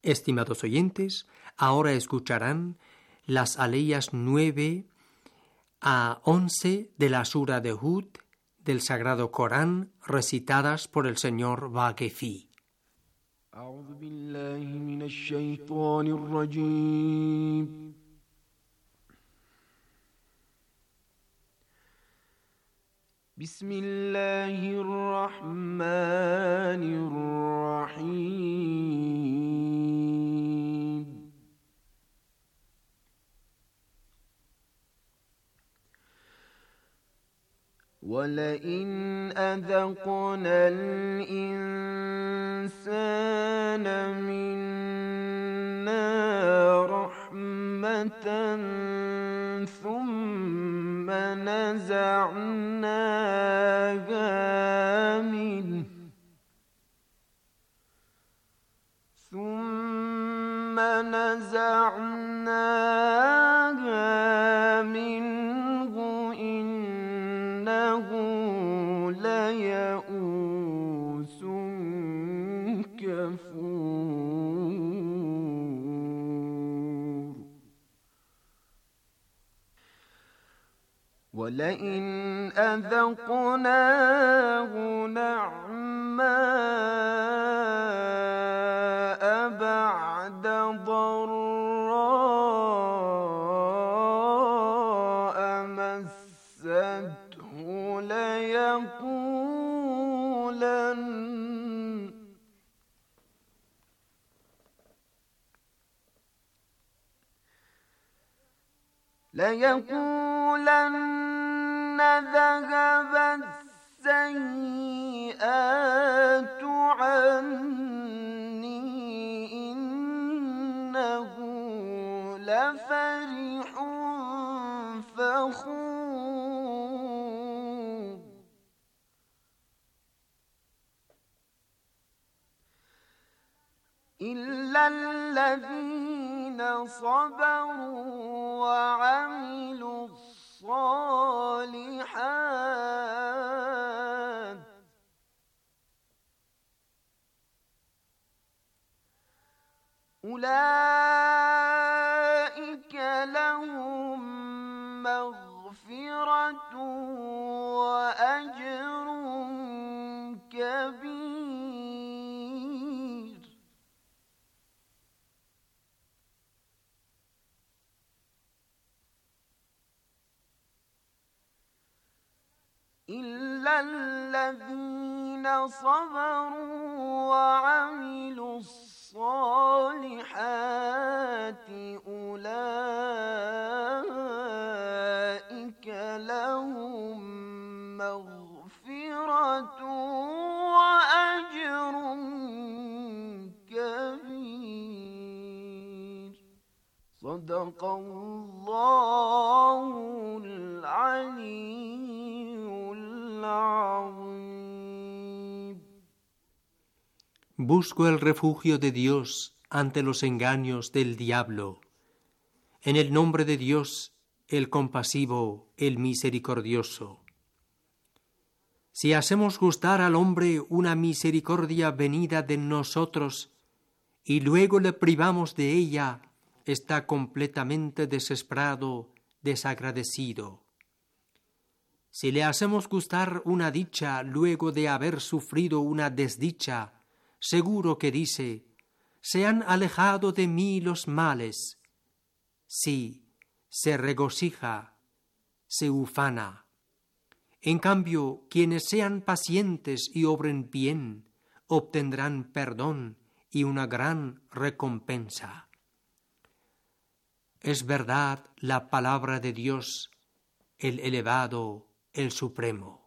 Estimados oyentes, ahora escucharán las aleyas 9 a 11 de la Sura de Hud del Sagrado Corán, recitadas por el señor Vaquefi. أعوذ بالله من الشيطان الرجيم. بسم الله الرحمن الرحيم. ولئن أذقنا الإنسان منا رحمة ثم نزعناها منه إنه ليئوس كفور. ولئن أذقناه نعماء بعد ضراء مسته ليقولن ذهب السيئات عني إنه لفرح فخور. إلا الذين صبروا وعملوا الصالحات أولئك لهم مغفرة وأجر كبير. إلا الذين صبروا وعملوا الصالحات أولئك لهم مغفرة وأجر كبير. صدق الله العلي العظيم. Busco el refugio de Dios ante los engaños del diablo. En el nombre de Dios, el compasivo, el misericordioso. Si hacemos gustar al hombre una misericordia venida de nosotros y luego le privamos de ella, está completamente desesperado, desagradecido. Si le hacemos gustar una dicha luego de haber sufrido una desdicha, seguro que dice: se han alejado de mí los males. Sí, se regocija, se ufana. En cambio, quienes sean pacientes y obren bien, obtendrán perdón y una gran recompensa. Es verdad la palabra de Dios, el elevado, el supremo.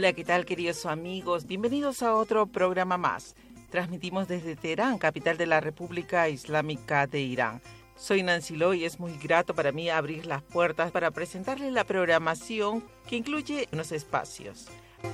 Hola, ¿qué tal, queridos amigos? Bienvenidos a otro programa más. Transmitimos desde Teherán, capital de la República Islámica de Irán. Soy Nancy Lo y es muy grato para mí abrir las puertas para presentarles la programación que incluye unos espacios.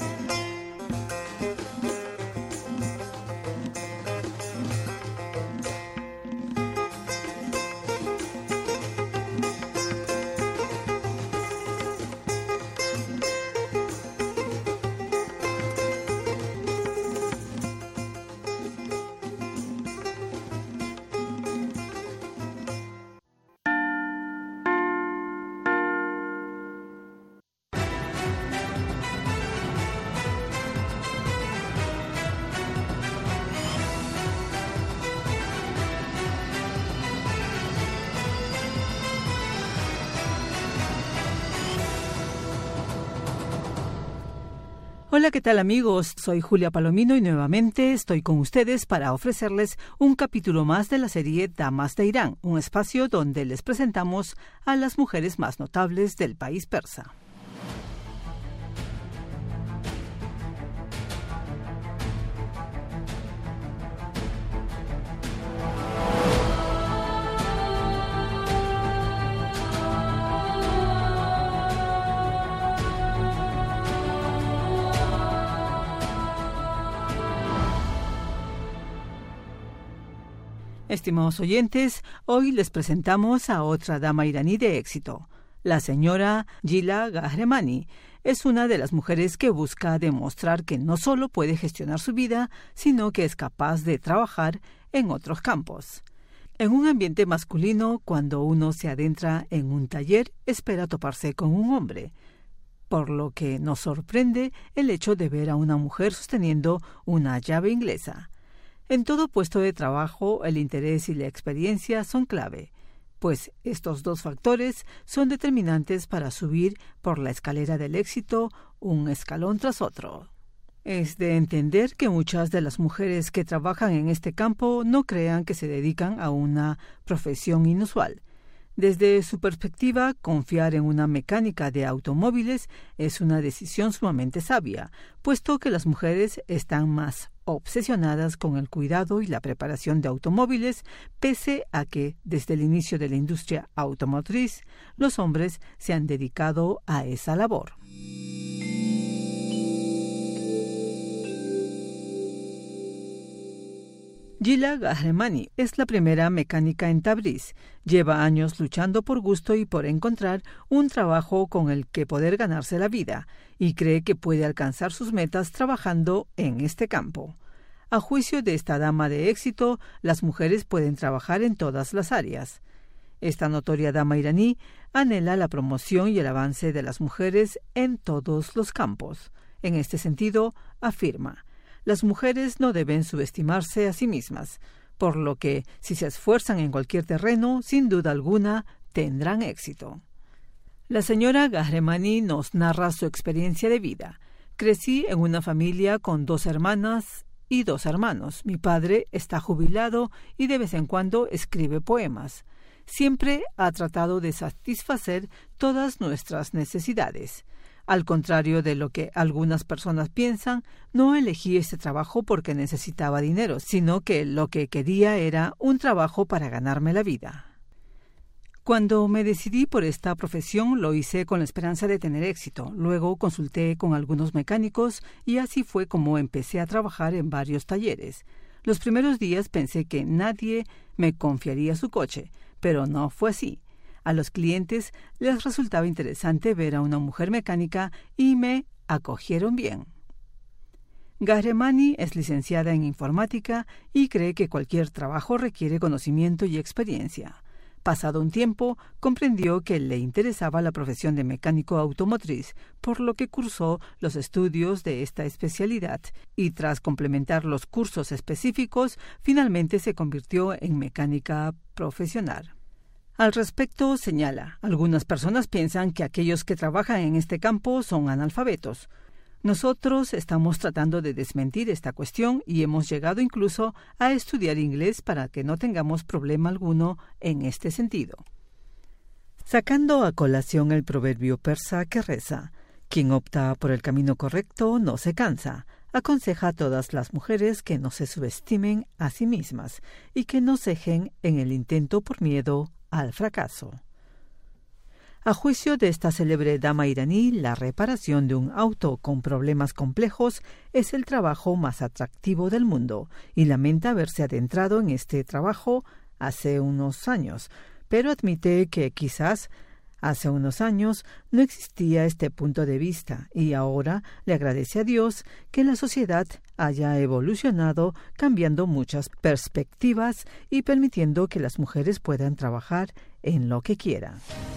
Hola, ¿qué tal amigos? Soy Julia Palomino y nuevamente estoy con ustedes para ofrecerles un capítulo más de la serie Damas de Irán, un espacio donde les presentamos a las mujeres más notables del país persa. Estimados oyentes, hoy les presentamos a otra dama iraní de éxito. La señora Gila Gahremani es una de las mujeres que busca demostrar que no solo puede gestionar su vida, sino que es capaz de trabajar en otros campos. En un ambiente masculino, cuando uno se adentra en un taller, espera toparse con un hombre, por lo que nos sorprende el hecho de ver a una mujer sosteniendo una llave inglesa. En todo puesto de trabajo, el interés y la experiencia son clave, pues estos dos factores son determinantes para subir por la escalera del éxito un escalón tras otro. Es de entender que muchas de las mujeres que trabajan en este campo no crean que se dedican a una profesión inusual. Desde su perspectiva, confiar en una mecánica de automóviles es una decisión sumamente sabia, puesto que las mujeres están más obsesionadas con el cuidado y la preparación de automóviles, pese a que, desde el inicio de la industria automotriz, los hombres se han dedicado a esa labor. Gila Gahremani es la primera mecánica en Tabriz. Lleva años luchando por gusto y por encontrar un trabajo con el que poder ganarse la vida, y cree que puede alcanzar sus metas trabajando en este campo. A juicio de esta dama de éxito, las mujeres pueden trabajar en todas las áreas. Esta notoria dama iraní anhela la promoción y el avance de las mujeres en todos los campos. En este sentido, afirma: las mujeres no deben subestimarse a sí mismas, por lo que, si se esfuerzan en cualquier terreno, sin duda alguna, tendrán éxito. La señora Gahremani nos narra su experiencia de vida. Crecí en una familia con 2 hermanas y 2 hermanos. Mi padre está jubilado y de vez en cuando escribe poemas. Siempre ha tratado de satisfacer todas nuestras necesidades. Al contrario de lo que algunas personas piensan, no elegí este trabajo porque necesitaba dinero, sino que lo que quería era un trabajo para ganarme la vida. Cuando me decidí por esta profesión, lo hice con la esperanza de tener éxito. Luego consulté con algunos mecánicos y así fue como empecé a trabajar en varios talleres. Los primeros días pensé que nadie me confiaría su coche, pero no fue así. A los clientes les resultaba interesante ver a una mujer mecánica y me acogieron bien. Gahremani es licenciada en informática y cree que cualquier trabajo requiere conocimiento y experiencia. Pasado un tiempo, comprendió que le interesaba la profesión de mecánico automotriz, por lo que cursó los estudios de esta especialidad y tras complementar los cursos específicos, finalmente se convirtió en mecánica profesional. Al respecto, señala, algunas personas piensan que aquellos que trabajan en este campo son analfabetos. Nosotros estamos tratando de desmentir esta cuestión y hemos llegado incluso a estudiar inglés para que no tengamos problema alguno en este sentido. Sacando a colación el proverbio persa que reza: Quien opta por el camino correcto no se cansa. Aconseja a todas las mujeres que no se subestimen a sí mismas y que no cejen en el intento por miedo al fracaso. A juicio de esta célebre dama iraní, la reparación de un auto con problemas complejos es el trabajo más atractivo del mundo y lamenta haberse adentrado en este trabajo hace unos años, pero admite que quizás hace unos años no existía este punto de vista y ahora le agradece a Dios que la sociedad haya evolucionado cambiando muchas perspectivas y permitiendo que las mujeres puedan trabajar en lo que quieran.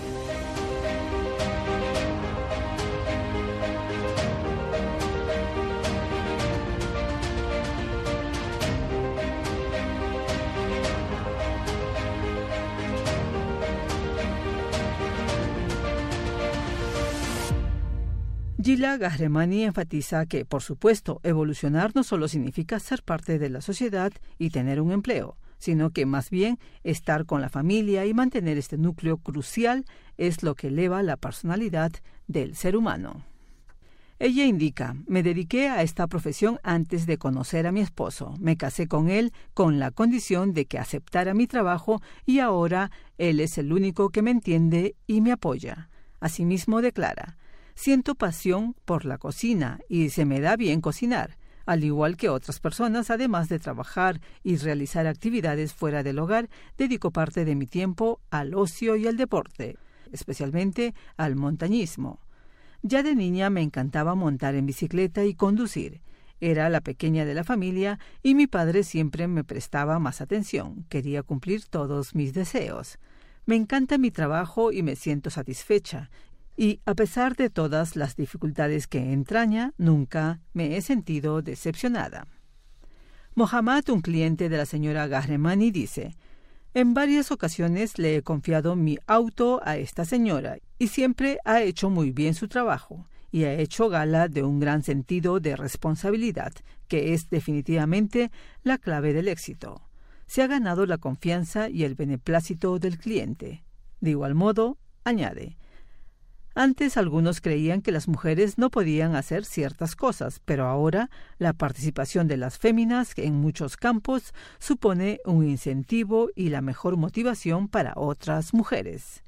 Gila Gahremani enfatiza que, por supuesto, evolucionar no solo significa ser parte de la sociedad y tener un empleo, sino que más bien estar con la familia y mantener este núcleo crucial es lo que eleva la personalidad del ser humano. Ella indica: me dediqué a esta profesión antes de conocer a mi esposo. Me casé con él con la condición de que aceptara mi trabajo y ahora él es el único que me entiende y me apoya. Asimismo declara: siento pasión por la cocina y se me da bien cocinar. Al igual que otras personas, además de trabajar y realizar actividades fuera del hogar, dedico parte de mi tiempo al ocio y al deporte, especialmente al montañismo. Ya de niña me encantaba montar en bicicleta y conducir. Era la pequeña de la familia y mi padre siempre me prestaba más atención. Quería cumplir todos mis deseos. Me encanta mi trabajo y me siento satisfecha. Y a pesar de todas las dificultades que entraña, nunca me he sentido decepcionada. Mohammad, un cliente de la señora Gahremani, dice: en varias ocasiones le he confiado mi auto a esta señora y siempre ha hecho muy bien su trabajo y ha hecho gala de un gran sentido de responsabilidad, que es definitivamente la clave del éxito. Se ha ganado la confianza y el beneplácito del cliente. De igual modo, añade: antes algunos creían que las mujeres no podían hacer ciertas cosas, pero ahora la participación de las féminas en muchos campos supone un incentivo y la mejor motivación para otras mujeres.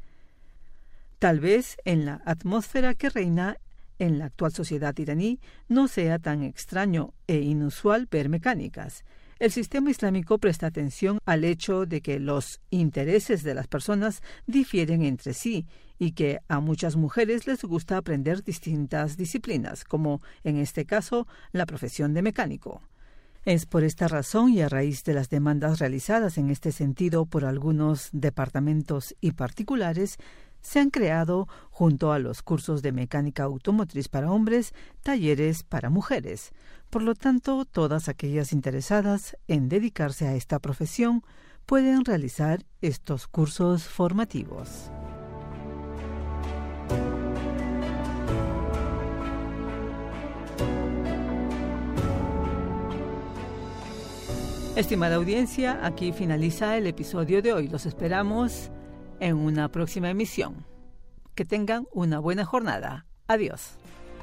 Tal vez en la atmósfera que reina en la actual sociedad iraní no sea tan extraño e inusual ver mecánicas. El sistema islámico presta atención al hecho de que los intereses de las personas difieren entre sí y que a muchas mujeres les gusta aprender distintas disciplinas, como en este caso la profesión de mecánico. Es por esta razón y a raíz de las demandas realizadas en este sentido por algunos departamentos y particulares, se han creado, junto a los cursos de mecánica automotriz para hombres, talleres para mujeres. Por lo tanto, todas aquellas interesadas en dedicarse a esta profesión pueden realizar estos cursos formativos. Estimada audiencia, aquí finaliza el episodio de hoy. Los esperamos en una próxima emisión. Que tengan una buena jornada. Adiós.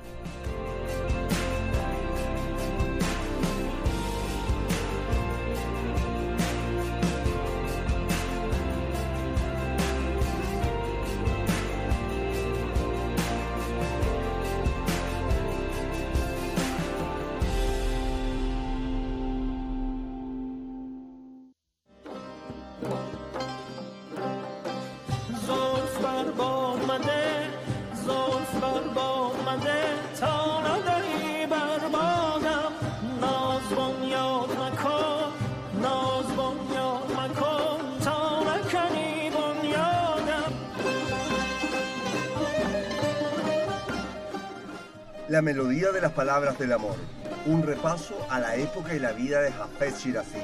La melodía de las palabras del amor. Un repaso a la época y la vida de Hafez Shirazi.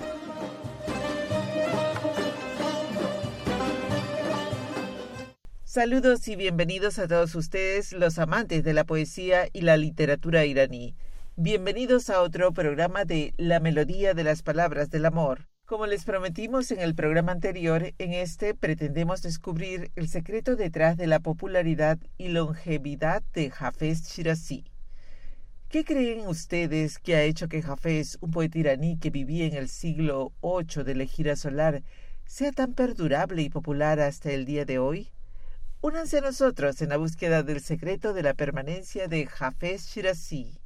Saludos y bienvenidos a todos ustedes, los amantes de la poesía y la literatura iraní. Bienvenidos a otro programa de La melodía de las palabras del amor. Como les prometimos en el programa anterior, en este pretendemos descubrir el secreto detrás de la popularidad y longevidad de Hafez Shirazi. ¿Qué creen ustedes que ha hecho que Hafez, un poeta iraní que vivía en el siglo VIII de la Hijra solar, sea tan perdurable y popular hasta el día de hoy? Únanse a nosotros en la búsqueda del secreto de la permanencia de Hafez Shirazi.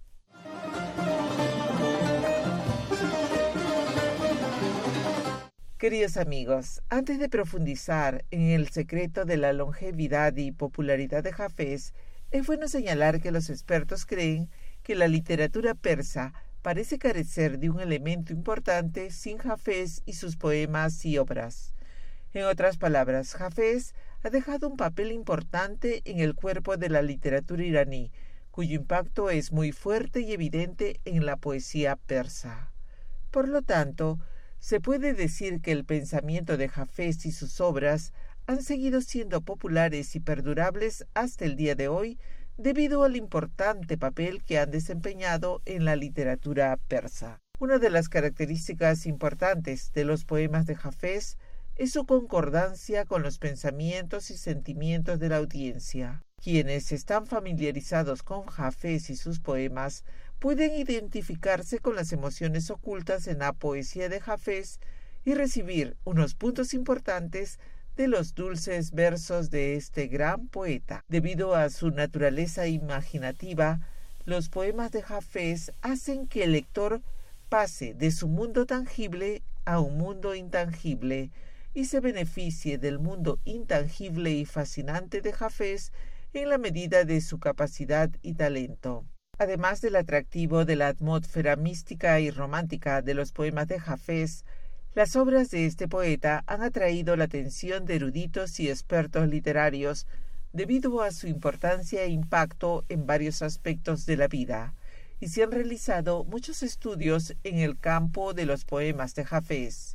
Queridos amigos, antes de profundizar en el secreto de la longevidad y popularidad de Hafez, es bueno señalar que los expertos creen que la literatura persa parece carecer de un elemento importante sin Hafez y sus poemas y obras. En otras palabras, Hafez ha dejado un papel importante en el cuerpo de la literatura iraní, cuyo impacto es muy fuerte y evidente en la poesía persa. Por lo tanto, se puede decir que el pensamiento de Hafez y sus obras han seguido siendo populares y perdurables hasta el día de hoy debido al importante papel que han desempeñado en la literatura persa. Una de las características importantes de los poemas de Hafez es su concordancia con los pensamientos y sentimientos de la audiencia. Quienes están familiarizados con Hafez y sus poemas pueden identificarse con las emociones ocultas en la poesía de Hafez y recibir unos puntos importantes de los dulces versos de este gran poeta. Debido a su naturaleza imaginativa, los poemas de Hafez hacen que el lector pase de su mundo tangible a un mundo intangible y se beneficie del mundo intangible y fascinante de Hafez en la medida de su capacidad y talento. Además del atractivo de la atmósfera mística y romántica de los poemas de Hafez, las obras de este poeta han atraído la atención de eruditos y expertos literarios debido a su importancia e impacto en varios aspectos de la vida, y se han realizado muchos estudios en el campo de los poemas de Hafez.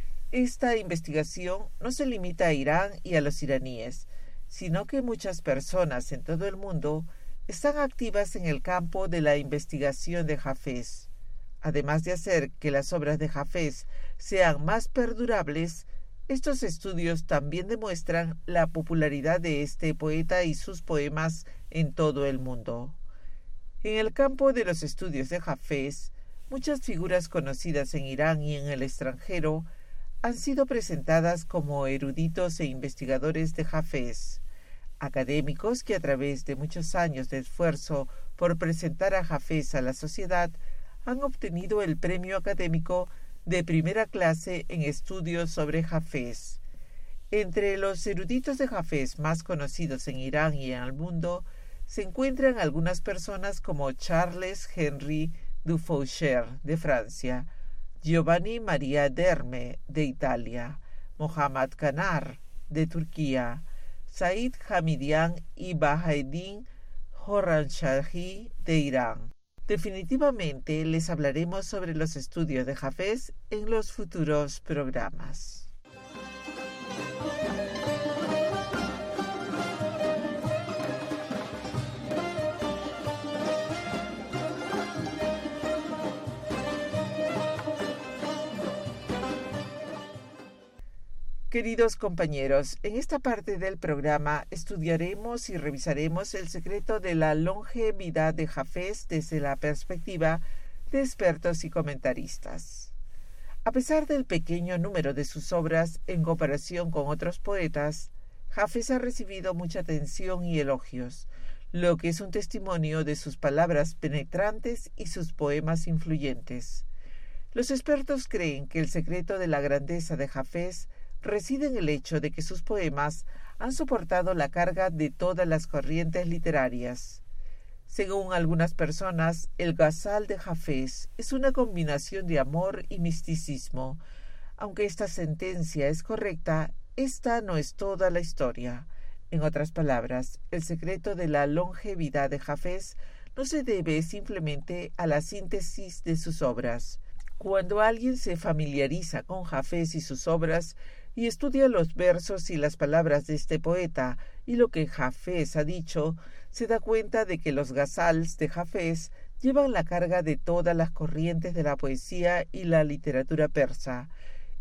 Esta investigación no se limita a Irán y a los iraníes, sino que muchas personas en todo el mundo están activas en el campo de la investigación de Hafez. Además de hacer que las obras de Hafez sean más perdurables, estos estudios también demuestran la popularidad de este poeta y sus poemas en todo el mundo. En el campo de los estudios de Hafez, muchas figuras conocidas en Irán y en el extranjero han sido presentadas como eruditos e investigadores de Hafez. Académicos que a través de muchos años de esfuerzo por presentar a Hafez a la sociedad han obtenido el premio académico de primera clase en estudios sobre Hafez. Entre los eruditos de Hafez más conocidos en Irán y en el mundo se encuentran algunas personas como Charles Henry Dufaucher de Francia, Giovanni Maria Derme de Italia, Mohammad Kanar de Turquía, Said Hamidian y Bahaeddin Khorramshahi de Irán. Definitivamente les hablaremos sobre los estudios de Hafez en los futuros programas. Queridos compañeros, en esta parte del programa estudiaremos y revisaremos el secreto de la longevidad de Hafez desde la perspectiva de expertos y comentaristas. A pesar del pequeño número de sus obras en comparación con otros poetas, Hafez ha recibido mucha atención y elogios, lo que es un testimonio de sus palabras penetrantes y sus poemas influyentes. Los expertos creen que el secreto de la grandeza de Hafez reside en el hecho de que sus poemas han soportado la carga de todas las corrientes literarias. Según algunas personas, el ghazal de Hafez es una combinación de amor y misticismo. Aunque esta sentencia es correcta, esta no es toda la historia. En otras palabras, el secreto de la longevidad de Hafez no se debe simplemente a la síntesis de sus obras. Cuando alguien se familiariza con Hafez y sus obras, y estudia los versos y las palabras de este poeta y lo que Hafez ha dicho, se da cuenta de que los ghazals de Hafez llevan la carga de todas las corrientes de la poesía y la literatura persa,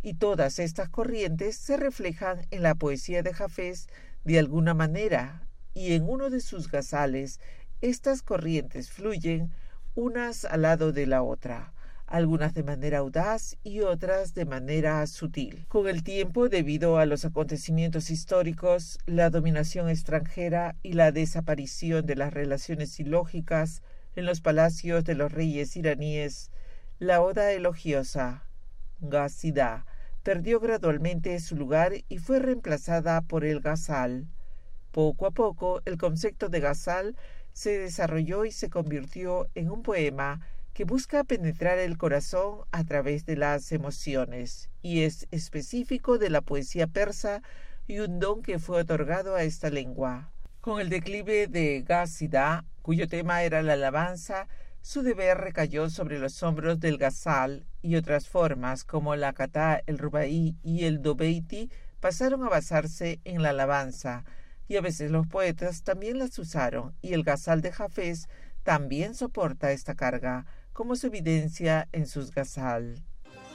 y todas estas corrientes se reflejan en la poesía de Hafez de alguna manera, y en uno de sus gazales estas corrientes fluyen unas al lado de la otra, algunas de manera audaz y otras de manera sutil. Con el tiempo, debido a los acontecimientos históricos, la dominación extranjera y la desaparición de las relaciones ilógicas en los palacios de los reyes iraníes, la oda elogiosa, Ghazidá, perdió gradualmente su lugar y fue reemplazada por el ghazal. Poco a poco, el concepto de ghazal se desarrolló y se convirtió en un poema que busca penetrar el corazón a través de las emociones, y es específico de la poesía persa y un don que fue otorgado a esta lengua. Con el declive de Ghazidá, cuyo tema era la alabanza, su deber recayó sobre los hombros del ghazal, y otras formas como la katá, el rubaí y el dobeiti pasaron a basarse en la alabanza, y a veces los poetas también las usaron, y el ghazal de Hafez también soporta esta carga, como se evidencia en sus ghazal.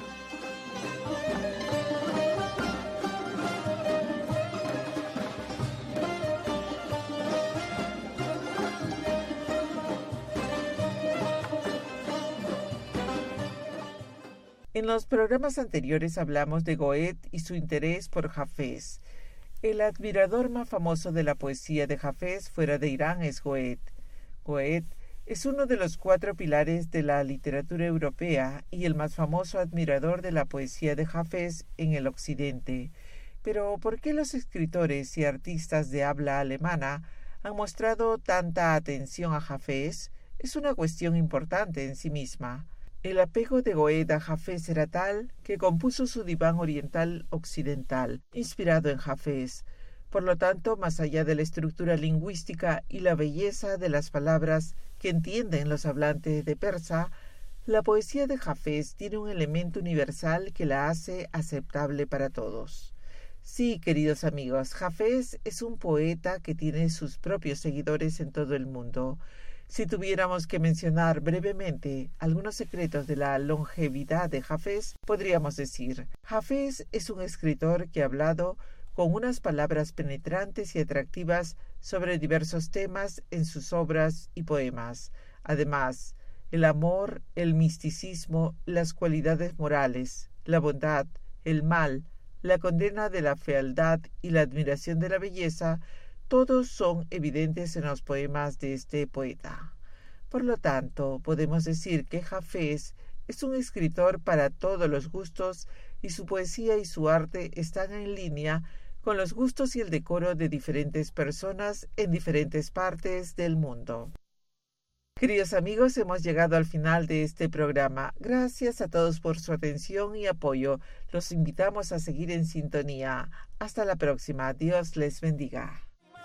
En los programas anteriores hablamos de Goethe y su interés por Hafez. El admirador más famoso de la poesía de Hafez fuera de Irán es Goethe. Goethe es uno de los 4 pilares de la literatura europea y el más famoso admirador de la poesía de Hafez en el occidente. Pero ¿por qué los escritores y artistas de habla alemana han mostrado tanta atención a Hafez? Es una cuestión importante en sí misma. El apego de Goethe a Hafez era tal que compuso su diván oriental occidental, inspirado en Hafez. Por lo tanto, más allá de la estructura lingüística y la belleza de las palabras que entienden los hablantes de persa, la poesía de Hafez tiene un elemento universal que la hace aceptable para todos. Sí, queridos amigos, Hafez es un poeta que tiene sus propios seguidores en todo el mundo. Si tuviéramos que mencionar brevemente algunos secretos de la longevidad de Hafez, podríamos decir: Hafez es un escritor que ha hablado con unas palabras penetrantes y atractivas sobre diversos temas en sus obras y poemas. Además, el amor, el misticismo, las cualidades morales, la bondad, el mal, la condena de la fealdad y la admiración de la belleza, todos son evidentes en los poemas de este poeta. Por lo tanto, podemos decir que Hafez es un escritor para todos los gustos y su poesía y su arte están en línea con los gustos y el decoro de diferentes personas en diferentes partes del mundo. Queridos amigos, hemos llegado al final de este programa. Gracias a todos por su atención y apoyo. Los invitamos a seguir en sintonía. Hasta la próxima. Dios les bendiga.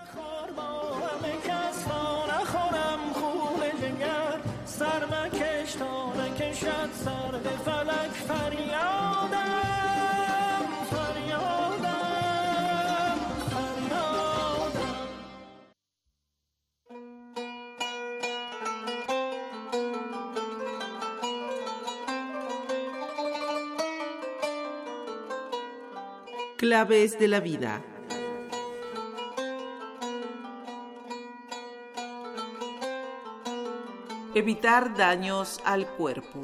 Claves de la vida. Evitar daños al cuerpo.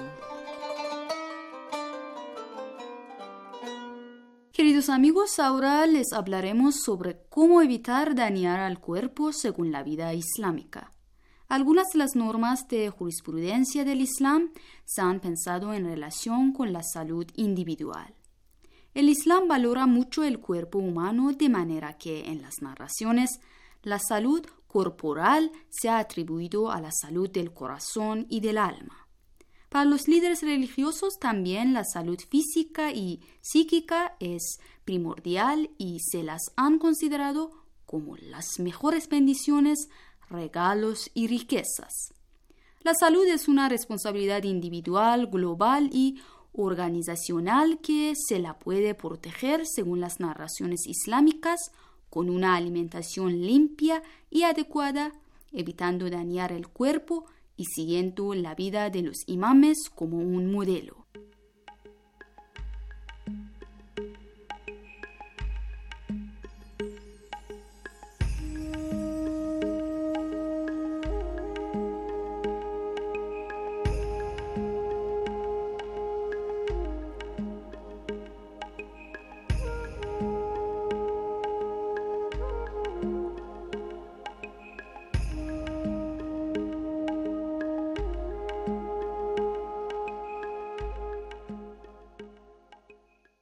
Queridos amigos, ahora les hablaremos sobre cómo evitar dañar al cuerpo según la vida islámica. Algunas de las normas de jurisprudencia del Islam se han pensado en relación con la salud individual. El Islam valora mucho el cuerpo humano de manera que en las narraciones la salud corporal se ha atribuido a la salud del corazón y del alma. Para los líderes religiosos también la salud física y psíquica es primordial y se las han considerado como las mejores bendiciones, regalos y riquezas. La salud es una responsabilidad individual, global y organizacional que se la puede proteger según las narraciones islámicas con una alimentación limpia y adecuada, evitando dañar el cuerpo y siguiendo la vida de los imames como un modelo.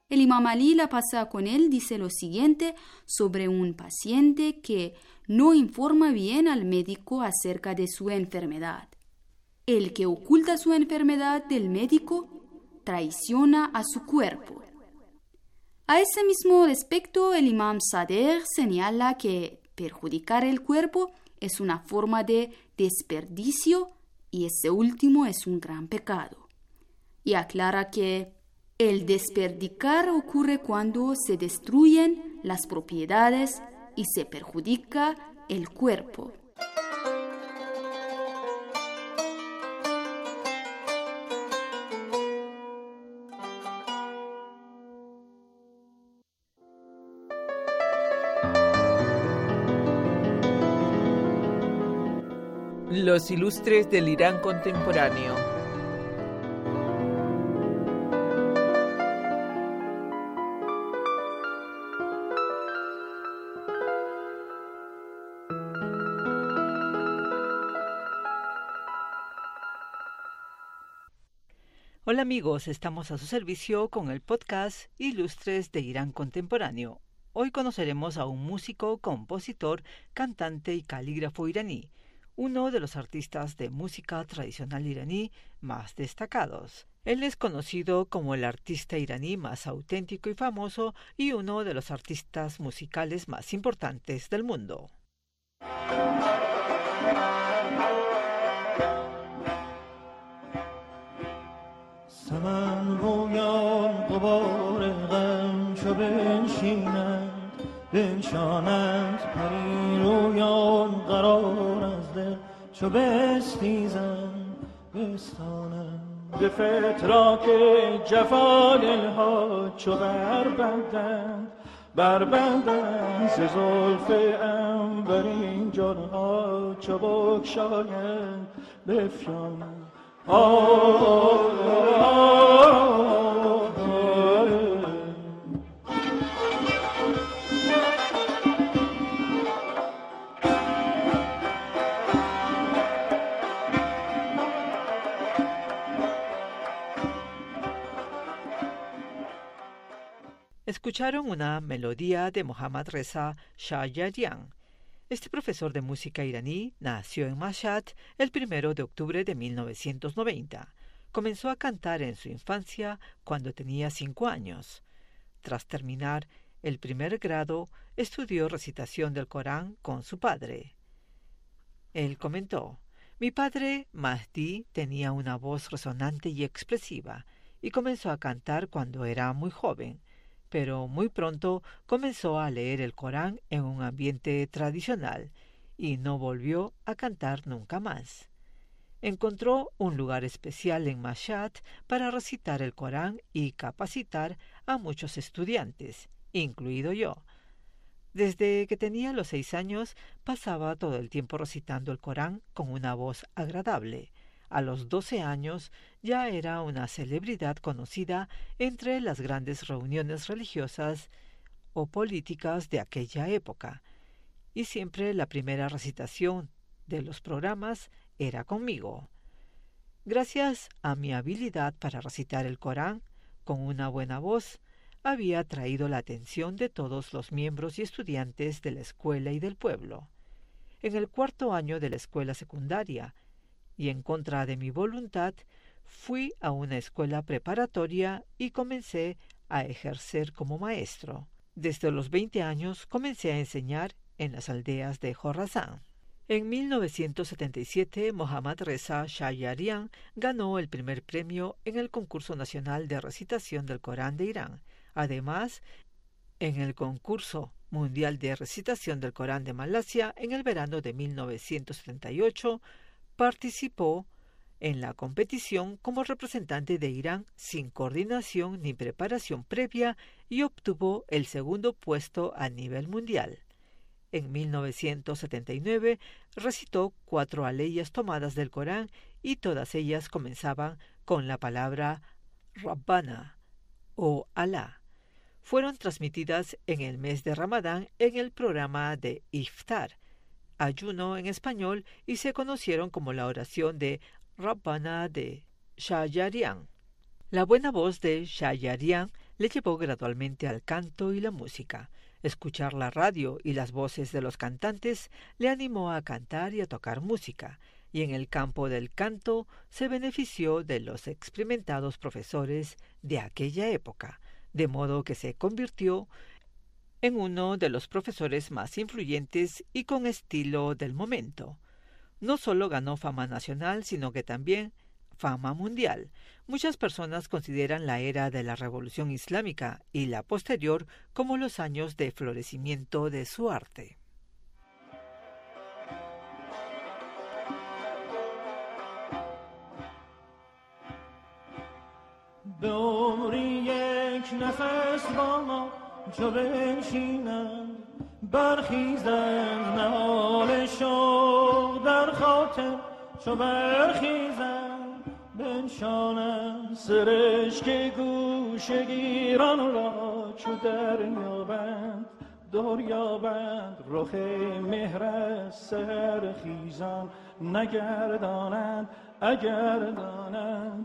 El imam Ali la pasa con él, dice lo siguiente sobre un paciente que no informa bien al médico acerca de su enfermedad. El que oculta su enfermedad del médico traiciona a su cuerpo. A ese mismo respecto, el imam Sadr señala que perjudicar el cuerpo es una forma de desperdicio y ese último es un gran pecado. Y aclara que el desperdicar ocurre cuando se destruyen las propiedades y se perjudica el cuerpo. Los ilustres del Irán contemporáneo. Hola amigos, estamos a su servicio con el podcast Ilustres de Irán Contemporáneo. Hoy conoceremos a un músico, compositor, cantante y calígrafo iraní, uno de los artistas de música tradicional iraní más destacados. Él es conocido como el artista iraní más auténtico y famoso y uno de los artistas musicales más importantes del mundo. چو بستیزم بستانم به فتراک جفا دلها چو بربندند ز زلف عنبرین جانها چو بگشایند بفشانند Escucharon una melodía de Mohammad Reza Shajarian. Este profesor de música iraní nació en Mashhad el 1 de octubre de 1990. Comenzó a cantar en su infancia cuando tenía 5 años. Tras terminar el 1er grado, estudió recitación del Corán con su padre. Él comentó: mi padre, Mahdi, tenía una voz resonante y expresiva y comenzó a cantar cuando era muy joven, pero muy pronto comenzó a leer el Corán en un ambiente tradicional y no volvió a cantar nunca más. Encontró un lugar especial en Mashhad para recitar el Corán y capacitar a muchos estudiantes, incluido yo. Desde que tenía los 6 años pasaba todo el tiempo recitando el Corán con una voz agradable. A los 12 años ya era una celebridad conocida entre las grandes reuniones religiosas o políticas de aquella época, y siempre la primera recitación de los programas era conmigo. Gracias a mi habilidad para recitar el Corán con una buena voz, había atraído la atención de todos los miembros y estudiantes de la escuela y del pueblo. En el 4º año de la escuela secundaria, y en contra de mi voluntad, fui a una escuela preparatoria y comencé a ejercer como maestro. Desde los 20 años comencé a enseñar en las aldeas de Jorasán. En 1977, Mohammad Reza Shajarian ganó el primer premio en el concurso nacional de recitación del Corán de Irán. Además, en el concurso mundial de recitación del Corán de Malasia, en el verano de 1978, participó en la competición como representante de Irán sin coordinación ni preparación previa y obtuvo el 2º puesto a nivel mundial. En 1979 recitó 4 aleyas tomadas del Corán y todas ellas comenzaban con la palabra Rabbana o Alá. Fueron transmitidas en el mes de Ramadán en el programa de Iftar, ayuno en español, y se conocieron como la oración de Rabbana de Shajarian. La buena voz de Shajarian le llevó gradualmente al canto y la música. Escuchar la radio y las voces de los cantantes le animó a cantar y a tocar música, y en el campo del canto se benefició de los experimentados profesores de aquella época, de modo que se convirtió en uno de los profesores más influyentes y con estilo del momento. No solo ganó fama nacional, sino que también fama mundial. Muchas personas consideran la era de la Revolución Islámica y la posterior como los años de florecimiento de su arte. چو بنشینم برخیزم نهال شوق در خاطر چو برخیزم بنشانم سرشک گوشه گیران را چو دریابند رخ مهر از سر خیزان نگردانند اگر دانند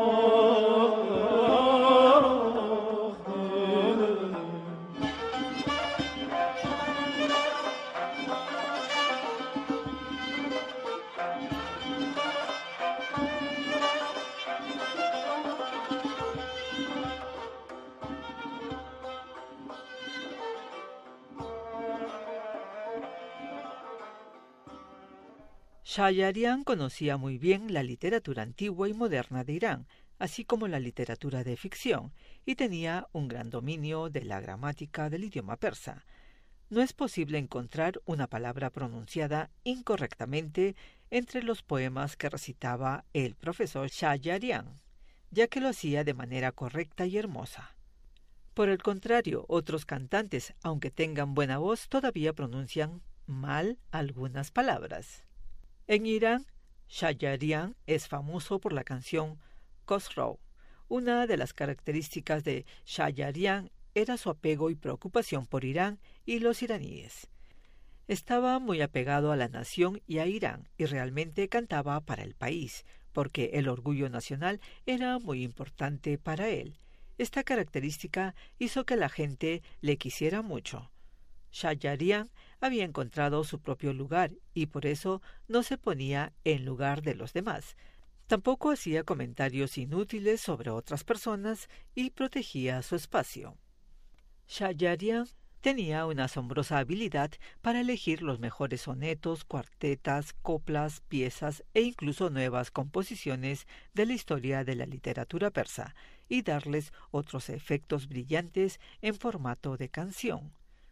Shahryar conocía muy bien la literatura antigua y moderna de Irán, así como la literatura de ficción, y tenía un gran dominio de la gramática del idioma persa. No es posible encontrar una palabra pronunciada incorrectamente entre los poemas que recitaba el profesor Shahryar, ya que lo hacía de manera correcta y hermosa. Por el contrario, otros cantantes, aunque tengan buena voz, todavía pronuncian mal algunas palabras. En Irán, Shahryar es famoso por la canción Khosrow. Una de las características de Shahryar era su apego y preocupación por Irán y los iraníes. Estaba muy apegado a la nación y a Irán, y realmente cantaba para el país, porque el orgullo nacional era muy importante para él. Esta característica hizo que la gente le quisiera mucho. Shahryar había encontrado su propio lugar y por eso no se ponía en lugar de los demás. Tampoco hacía comentarios inútiles sobre otras personas y protegía su espacio. Shahryar tenía una asombrosa habilidad para elegir los mejores sonetos, cuartetas, coplas, piezas e incluso nuevas composiciones de la historia de la literatura persa y darles otros efectos brillantes en formato de canción.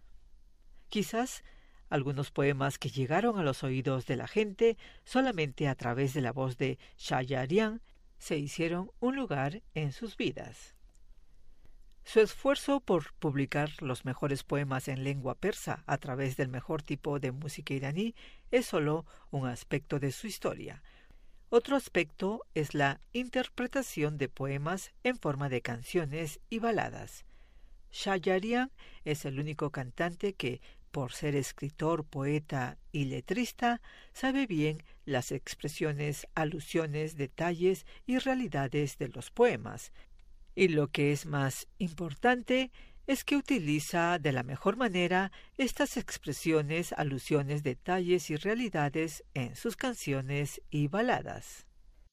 Quizás algunos poemas que llegaron a los oídos de la gente solamente a través de la voz de Shahryar se hicieron un lugar en sus vidas. Su esfuerzo por publicar los mejores poemas en lengua persa a través del mejor tipo de música iraní es solo un aspecto de su historia. Otro aspecto es la interpretación de poemas en forma de canciones y baladas. Shahryar es el único cantante que, por ser escritor, poeta y letrista, sabe bien las expresiones, alusiones, detalles y realidades de los poemas. Y lo que es más importante es que utiliza de la mejor manera estas expresiones, alusiones, detalles y realidades en sus canciones y baladas.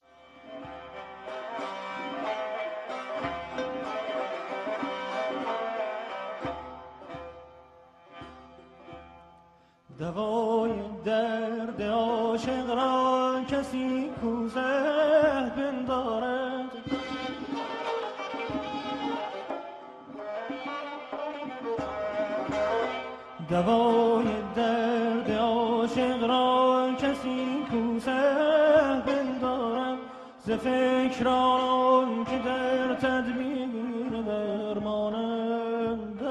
دوای درد عاشق را کسی کوزه بندارد دوای درد عاشق را کسی کوزه بندارد ز فکران که در تدبیر درمانند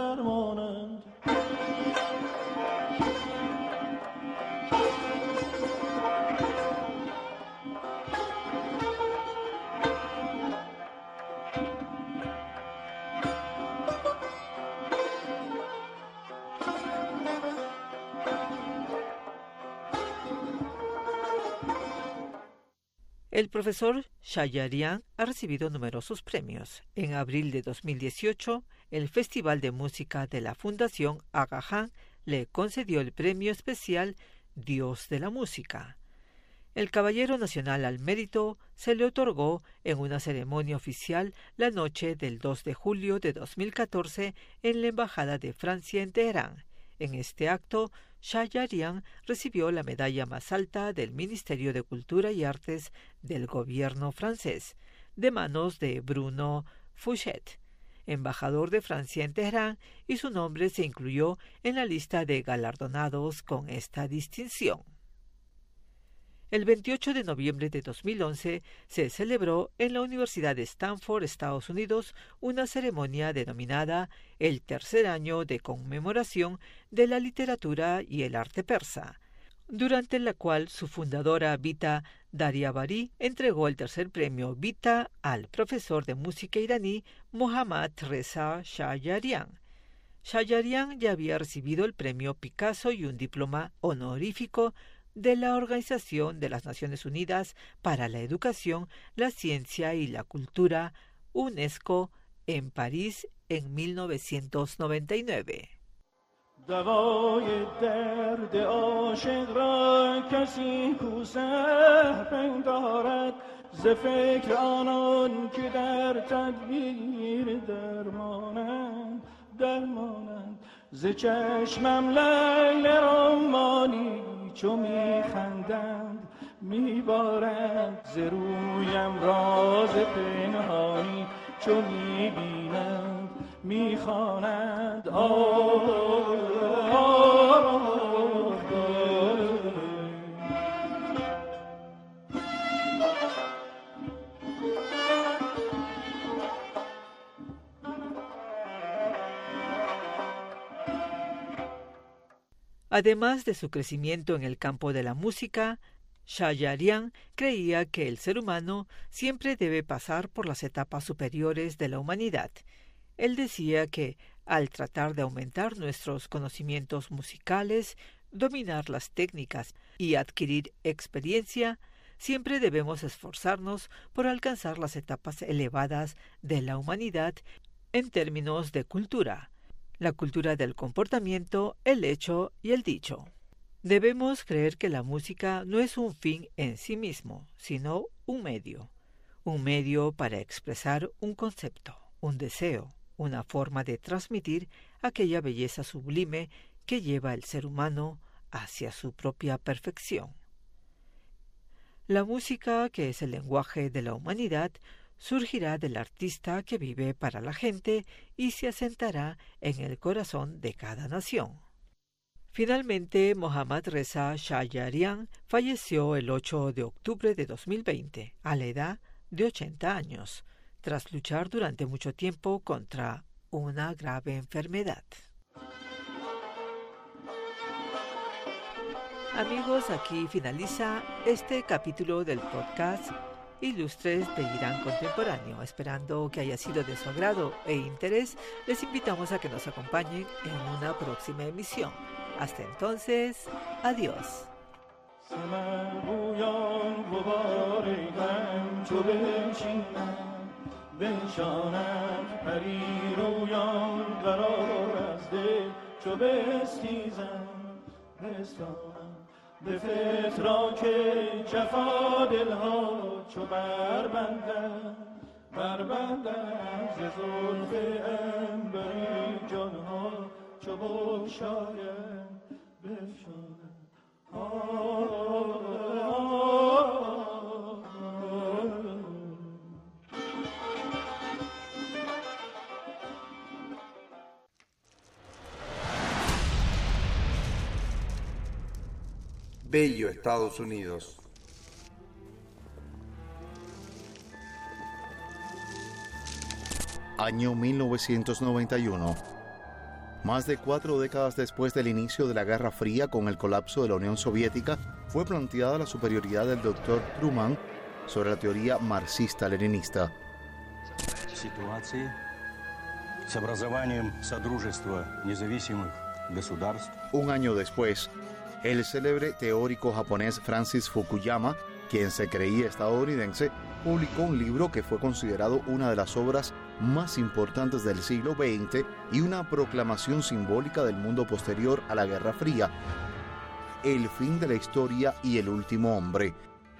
El profesor Shajarian ha recibido numerosos premios. En abril de 2018, el Festival de Música de la Fundación Aga Khan le concedió el premio especial Dios de la Música. El Caballero Nacional al Mérito se le otorgó en una ceremonia oficial la noche del 2 de julio de 2014 en la Embajada de Francia en Teherán. En este acto, Shajarian recibió la medalla más alta del Ministerio de Cultura y Artes del gobierno francés, de manos de Bruno Fouchet, embajador de Francia en Teherán, y su nombre se incluyó en la lista de galardonados con esta distinción. El 28 de noviembre de 2011 se celebró en la Universidad de Stanford, Estados Unidos, una ceremonia denominada el tercer año de conmemoración de la literatura y el arte persa, durante la cual su fundadora Vita Daryabari entregó el tercer premio Vita al profesor de música iraní Mohammad Reza Shajarian. Shajarian ya había recibido el premio Picasso y un diploma honorífico de la Organización de las Naciones Unidas para la Educación, la Ciencia y la Cultura, UNESCO, en París en 1999. دوای درد عاشق را کسی کو سرپنگ دارد ز فکر آنان که در تدبیر درمانند ز چشمم لیل رمانی چو میخندند میبارند ز رویم راز پنهانی چو میبینند میخوانند Además de su crecimiento en el campo de la música, Shajarian creía que el ser humano siempre debe pasar por las etapas superiores de la humanidad. Él decía que, al tratar de aumentar nuestros conocimientos musicales, dominar las técnicas y adquirir experiencia, siempre debemos esforzarnos por alcanzar las etapas elevadas de la humanidad en términos de cultura. La cultura del comportamiento, el hecho y el dicho. Debemos creer que la música no es un fin en sí mismo, sino un medio para expresar un concepto, un deseo, una forma de transmitir aquella belleza sublime que lleva el ser humano hacia su propia perfección. La música, que es el lenguaje de la humanidad, surgirá del artista que vive para la gente y se asentará en el corazón de cada nación. Finalmente, Mohammad Reza Shajarian falleció el 8 de octubre de 2020, a la edad de 80 años, tras luchar durante mucho tiempo contra una grave enfermedad. Amigos, aquí finaliza este capítulo del podcast Ilustres de Irán Contemporáneo. Esperando que haya sido de su agrado e interés, les invitamos a que nos acompañen en una próxima emisión. Hasta entonces, adiós. به فتراک جفا دلها چو بربندن ز زلف عنبری جانها چو بگشاید بفشانند Bello Estados Unidos. Año 1991. Más de 4 décadas después del inicio de la Guerra Fría con el colapso de la Unión Soviética, fue planteada la superioridad del Dr. Truman sobre la teoría marxista-leninista. Un año después, el célebre teórico japonés Francis Fukuyama quien se creía estadounidense, publicó un libro que fue considerado una de las obras más importantes del siglo XX y una proclamación simbólica del mundo posterior a la Guerra Fría: El fin de la historia y el último hombre.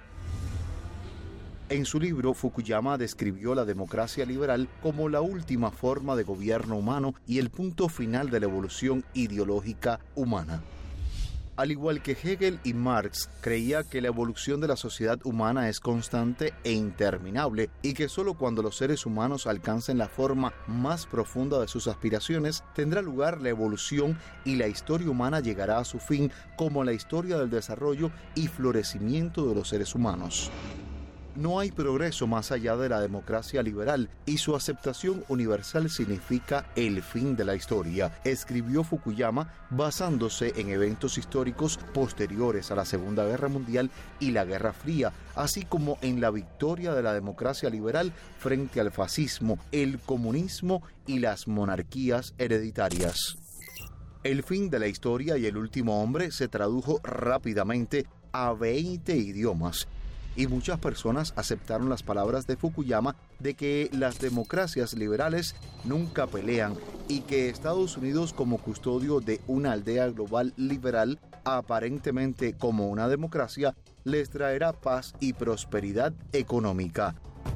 En su libro, Fukuyama describió la democracia liberal como la última forma de gobierno humano y el punto final de la evolución ideológica humana. Al igual que Hegel y Marx, creía que la evolución de la sociedad humana es constante e interminable y que solo cuando los seres humanos alcancen la forma más profunda de sus aspiraciones tendrá lugar la evolución y la historia humana llegará a su fin como la historia del desarrollo y florecimiento de los seres humanos. No hay progreso más allá de la democracia liberal y su aceptación universal significa el fin de la historia, escribió Fukuyama basándose en eventos históricos posteriores a la Segunda Guerra Mundial y la Guerra Fría, así como en la victoria de la democracia liberal frente al fascismo, el comunismo y las monarquías hereditarias. El fin de la historia y el último hombre se tradujo rápidamente a 20 idiomas. Y muchas personas aceptaron las palabras de Fukuyama de que las democracias liberales nunca pelean y que Estados Unidos, como custodio de una aldea global liberal, aparentemente como una democracia, les traerá paz y prosperidad económica.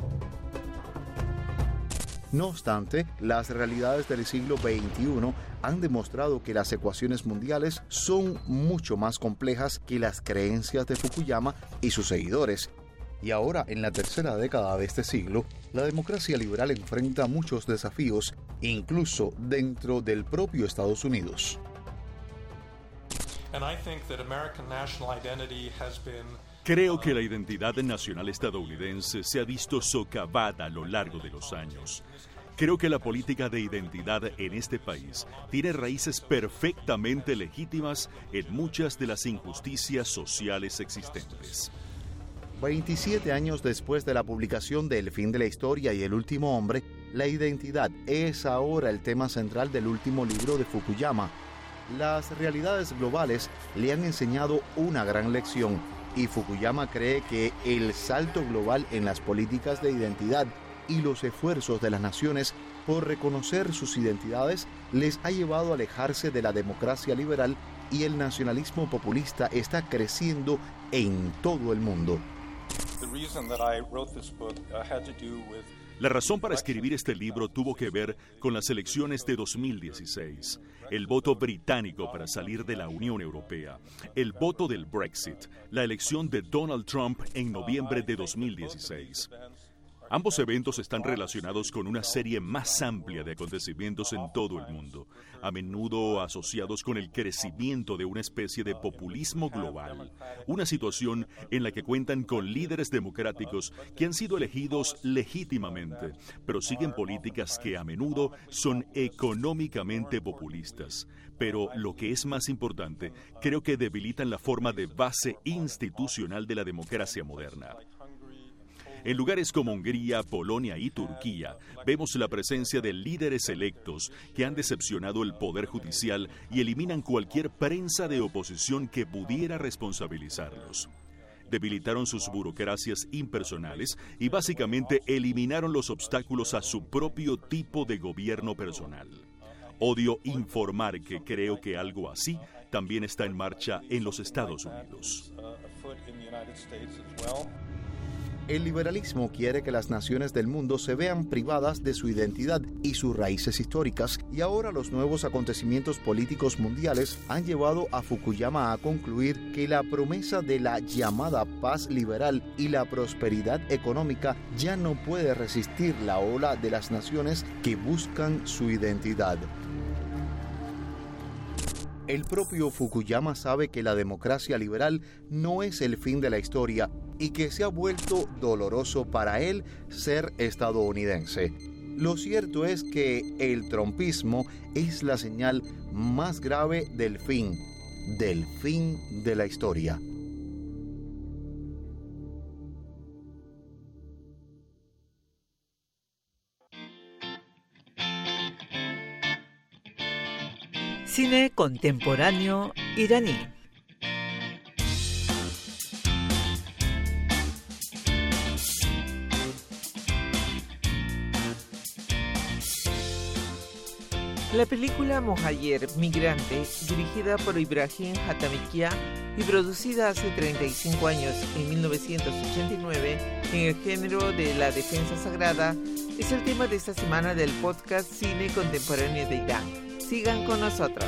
No obstante, las realidades del siglo XXI han demostrado que las ecuaciones mundiales son mucho más complejas que las creencias de Fukuyama y sus seguidores. Y ahora, en la tercera década de este siglo, la democracia liberal enfrenta muchos desafíos, incluso dentro del propio Estados Unidos. Creo que la identidad nacional estadounidense se ha visto socavada a lo largo de los años. Creo que la política de identidad en este país tiene raíces perfectamente legítimas en muchas de las injusticias sociales existentes. 27 años después de la publicación de El fin de la historia y el último hombre, la identidad es ahora el tema central del último libro de Fukuyama. Las realidades globales le han enseñado una gran lección y Fukuyama cree que el salto global en las políticas de identidad y los esfuerzos de las naciones por reconocer sus identidades les ha llevado a alejarse de la democracia liberal y el nacionalismo populista está creciendo en todo el mundo. La razón para escribir este libro tuvo que ver con las elecciones de 2016, el voto británico para salir de la Unión Europea, el voto del Brexit, la elección de Donald Trump en noviembre de 2016. Ambos eventos están relacionados con una serie más amplia de acontecimientos en todo el mundo, a menudo asociados con el crecimiento de una especie de populismo global, una situación en la que cuentan con líderes democráticos que han sido elegidos legítimamente, pero siguen políticas que a menudo son económicamente populistas. Pero lo que es más importante, creo que debilitan la forma de base institucional de la democracia moderna. En lugares como Hungría, Polonia y Turquía, vemos la presencia de líderes electos que han decepcionado el poder judicial y eliminan cualquier prensa de oposición que pudiera responsabilizarlos. Debilitaron sus burocracias impersonales y básicamente eliminaron los obstáculos a su propio tipo de gobierno personal. Odio informar que creo que algo así también está en marcha en los Estados Unidos. El liberalismo quiere que las naciones del mundo se vean privadas de su identidad y sus raíces históricas, y ahora los nuevos acontecimientos políticos mundiales han llevado a Fukuyama a concluir que la promesa de la llamada paz liberal y la prosperidad económica ya no puede resistir la ola de las naciones que buscan su identidad. El propio Fukuyama sabe que la democracia liberal no es el fin de la historia y que se ha vuelto doloroso para él ser estadounidense. Lo cierto es que el trumpismo es la señal más grave del fin de la historia. Cine contemporáneo iraní. La película Mohajer, Migrante, dirigida por Ibrahim Hatamikia y producida hace 35 años, en 1989, en el género de la defensa sagrada, es el tema de esta semana del podcast Cine Contemporáneo de Irán. Sigan con nosotros.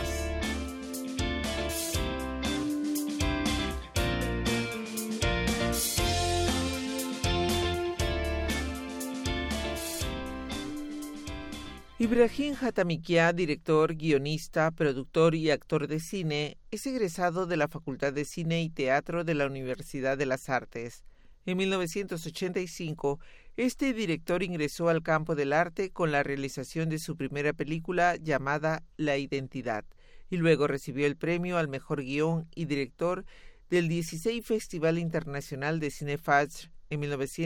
Ibrahim Hatamikia, director, guionista, productor y actor de cine, es egresado de la Facultad de Cine y Teatro de la Universidad de las Artes. En 1985, este director ingresó al campo del arte con la realización de su primera película llamada La Identidad, y luego recibió el premio al mejor guión y director del 16 Festival Internacional de Cine Fajr en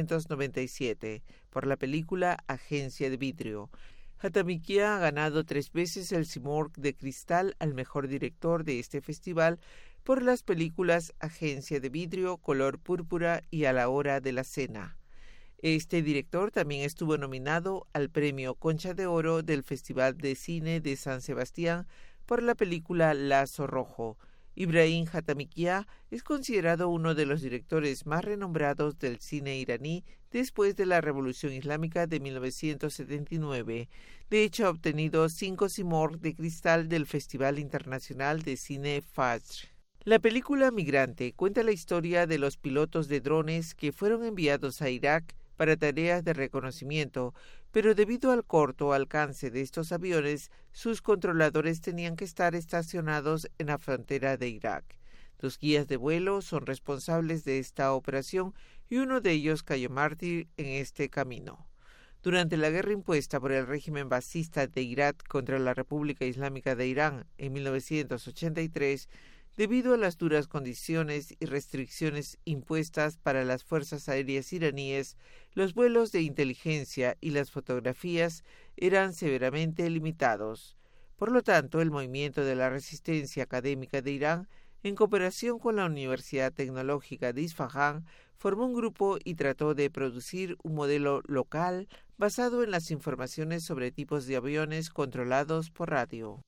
1997 por la película Agencia de Vidrio. Hatamikia ha ganado 3 veces el Simorgh de Cristal al mejor director de este festival por las películas Agencia de Vidrio, Color Púrpura y A la Hora de la Cena. Este director también estuvo nominado al premio Concha de Oro del Festival de Cine de San Sebastián por la película Lazo Rojo. Ibrahim Hatamikia es considerado uno de los directores más renombrados del cine iraní después de la Revolución Islámica de 1979. De hecho, ha obtenido 5 Simorgh de Cristal del Festival Internacional de Cine Fajr. La película Migrante cuenta la historia de los pilotos de drones que fueron enviados a Irak para tareas de reconocimiento, pero debido al corto alcance de estos aviones, sus controladores tenían que estar estacionados en la frontera de Irak. 2 guías de vuelo son responsables de esta operación y uno de ellos cayó mártir en este camino. Durante la guerra impuesta por el régimen basista de Irak contra la República Islámica de Irán en 1983, debido a las duras condiciones y restricciones impuestas para las fuerzas aéreas iraníes, los vuelos de inteligencia y las fotografías eran severamente limitados. Por lo tanto, el movimiento de la resistencia académica de Irán, en cooperación con la Universidad Tecnológica de Isfahán, formó un grupo y trató de producir un modelo local basado en las informaciones sobre tipos de aviones controlados por radio.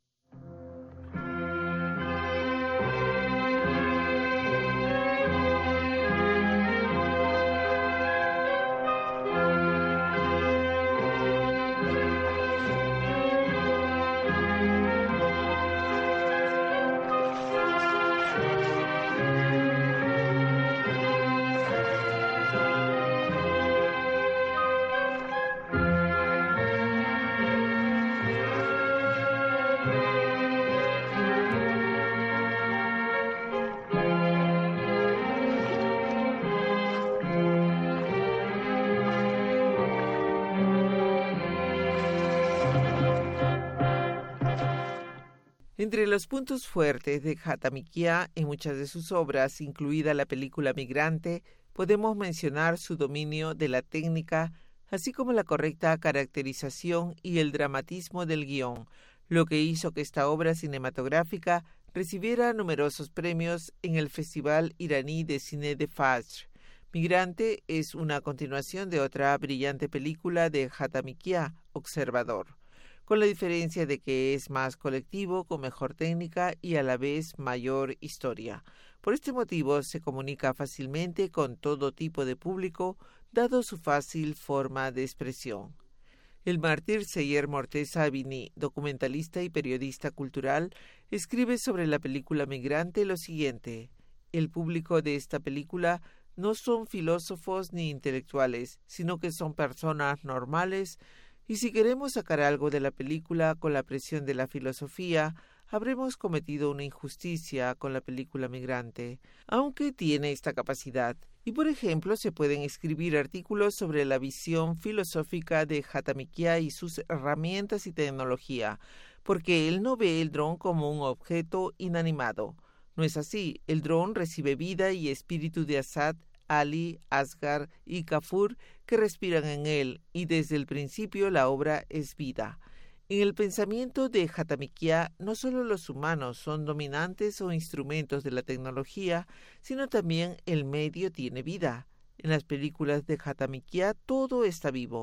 Entre los puntos fuertes de Hatamikia en muchas de sus obras, incluida la película Migrante, podemos mencionar su dominio de la técnica, así como la correcta caracterización y el dramatismo del guión, lo que hizo que esta obra cinematográfica recibiera numerosos premios en el Festival Iraní de Cine de Fajr. Migrante es una continuación de otra brillante película de Hatamikia, Observador, con la diferencia de que es más colectivo, con mejor técnica y a la vez mayor historia. Por este motivo se comunica fácilmente con todo tipo de público, dado su fácil forma de expresión. El mártir Seyer Morteza Abini, documentalista y periodista cultural, escribe sobre la película Migrante lo siguiente: el público de esta película no son filósofos ni intelectuales, sino que son personas normales, y si queremos sacar algo de la película con la presión de la filosofía, habremos cometido una injusticia con la película Migrante, aunque tiene esta capacidad. Y por ejemplo, se pueden escribir artículos sobre la visión filosófica de Hatamikia y sus herramientas y tecnología, porque él no ve el dron como un objeto inanimado. No es así, el dron recibe vida y espíritu de Asad, Ali, Asghar y Kafur que respiran en él, y desde el principio la obra es vida. En el pensamiento de Hatamikia, no solo los humanos son dominantes o instrumentos de la tecnología, sino también el medio tiene vida. En las películas de Hatamikia todo está vivo.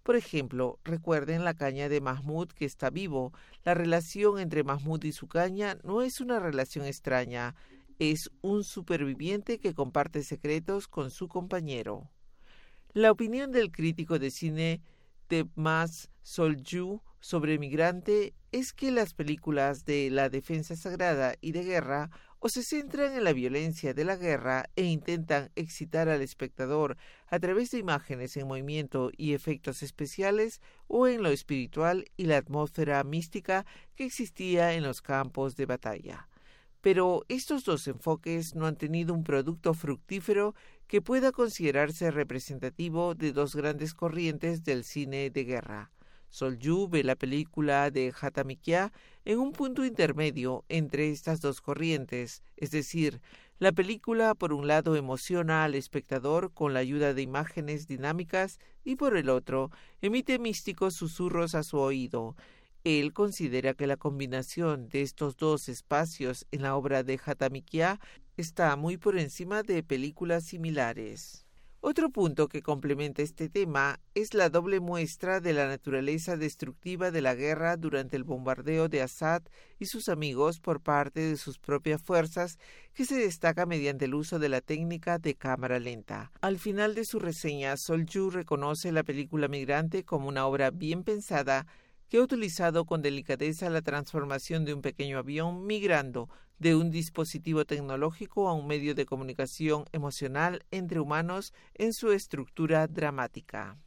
Por ejemplo, recuerden la caña de Mahmud que está vivo. La relación entre Mahmud y su caña no es una relación extraña, es un superviviente que comparte secretos con su compañero. La opinión del crítico de cine Tehmasp Solju sobre Migrante es que las películas de la defensa sagrada y de guerra o se centran en la violencia de la guerra e intentan excitar al espectador a través de imágenes en movimiento y efectos especiales, o en lo espiritual y la atmósfera mística que existía en los campos de batalla. Pero estos dos enfoques no han tenido un producto fructífero que pueda considerarse representativo de dos grandes corrientes del cine de guerra. Solju ve la película de Hatamikia en un punto intermedio entre estas dos corrientes, es decir, la película por un lado emociona al espectador con la ayuda de imágenes dinámicas y por el otro emite místicos susurros a su oído. Él considera que la combinación de estos dos espacios en la obra de Hatamikia está muy por encima de películas similares. Otro punto que complementa este tema es la doble muestra de la naturaleza destructiva de la guerra durante el bombardeo de Assad y sus amigos por parte de sus propias fuerzas, que se destaca mediante el uso de la técnica de cámara lenta. Al final de su reseña, Solju reconoce la película Migrante como una obra bien pensada que ha utilizado con delicadeza la transformación de un pequeño avión migrando de un dispositivo tecnológico a un medio de comunicación emocional entre humanos en su estructura dramática.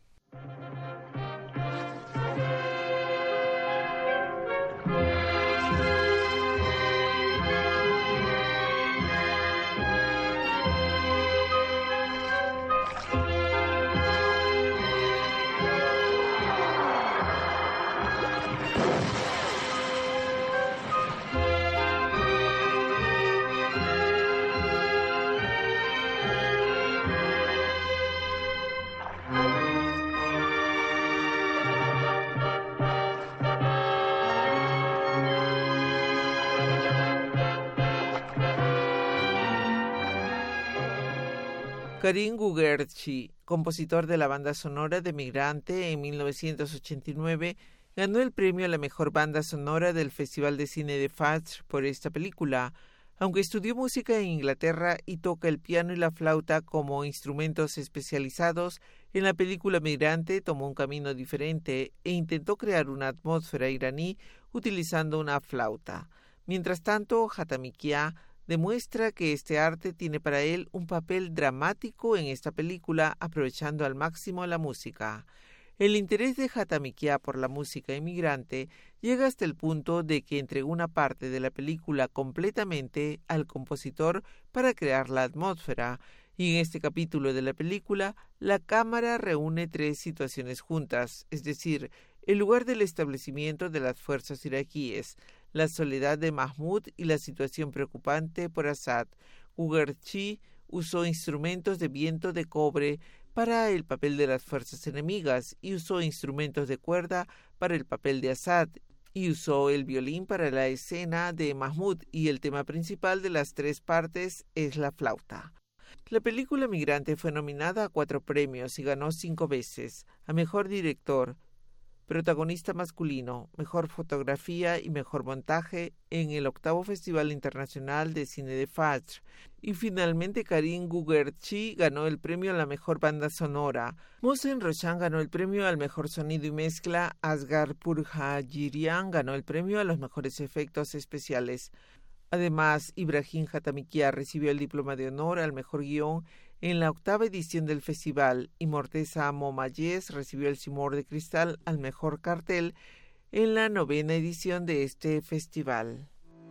Karim Gugerci, compositor de la banda sonora de Migrante en 1989, ganó el premio a la mejor banda sonora del Festival de Cine de Fajr por esta película. Aunque estudió música en Inglaterra y toca el piano y la flauta como instrumentos especializados, en la película Migrante tomó un camino diferente e intentó crear una atmósfera iraní utilizando una flauta. Mientras tanto, Hatamikia demuestra que este arte tiene para él un papel dramático en esta película, aprovechando al máximo la música. El interés de Hatamikia por la música inmigrante llega hasta el punto de que entregó una parte de la película completamente al compositor para crear la atmósfera, y en este capítulo de la película la cámara reúne tres situaciones juntas, es decir, el lugar del establecimiento de las fuerzas iraquíes, la soledad de Mahmud y la situación preocupante por Assad. Gugerci usó instrumentos de viento de cobre para el papel de las fuerzas enemigas y usó instrumentos de cuerda para el papel de Assad y usó el violín para la escena de Mahmud, y el tema principal de las tres partes es la flauta. La película Migrante fue nominada a 4 premios y ganó 5 veces: a Mejor Director, Protagonista Masculino, Mejor Fotografía y Mejor Montaje en el 8º Festival Internacional de Cine de Fajr. Y finalmente Karim Gugerci ganó el premio a la Mejor Banda Sonora. Mohsen Roshan ganó el premio al Mejor Sonido y Mezcla. Asghar Purhajirian ganó el premio a los Mejores Efectos Especiales. Además, Ibrahim Hatamikia recibió el diploma de honor al Mejor Guión en la 8ª edición del festival, y Morteza Momayes recibió el Simor de Cristal al Mejor Cartel en la 9ª edición de este festival.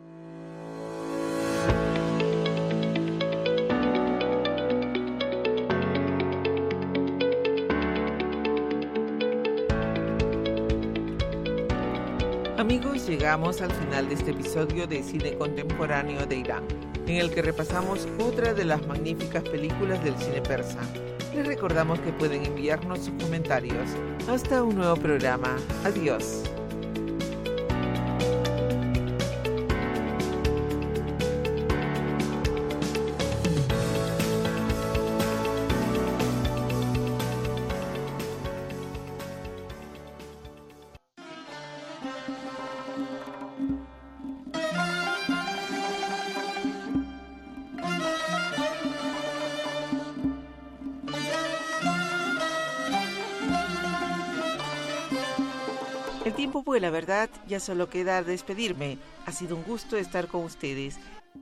Amigos, llegamos al final de este episodio de Cine Contemporáneo de Irán, en el que repasamos otra de las magníficas películas del cine persa. Les recordamos que pueden enviarnos sus comentarios. Hasta un nuevo programa. Adiós. tiempo vuela, ¿verdad? Ya solo queda despedirme. Ha sido un gusto estar con ustedes.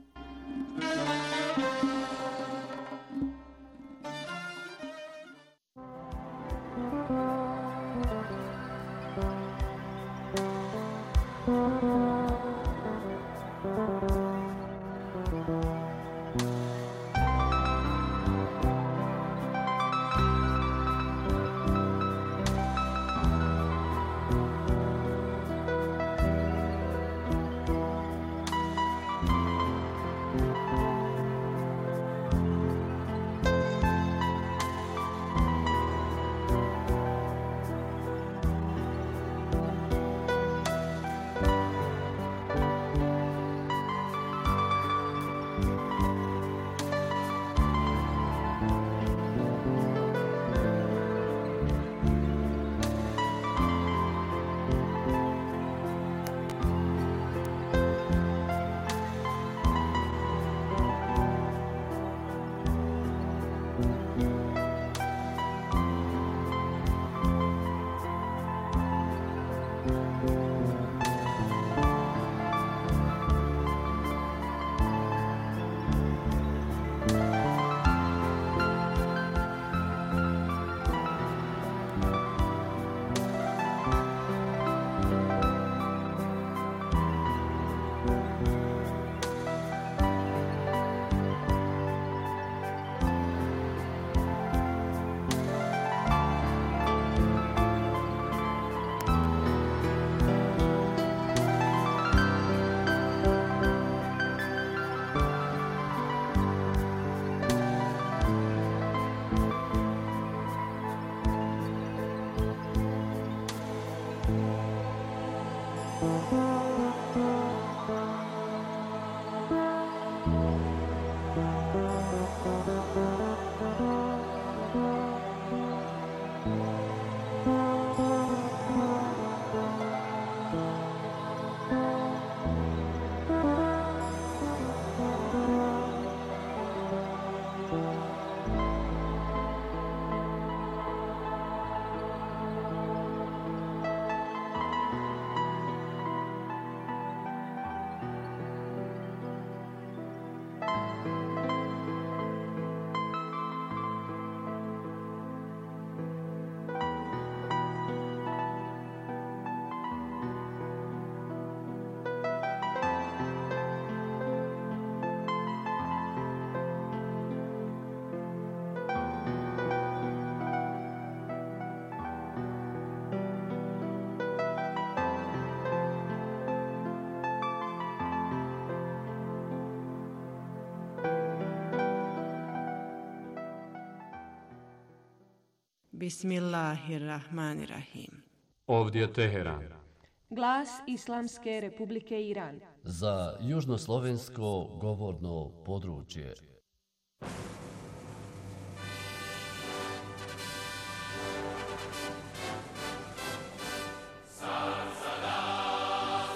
Bismillahirrahmanirrahim. Ovdje Teheran. Glas Islamske Republike Iran. Za južnoslovensko govorno područje.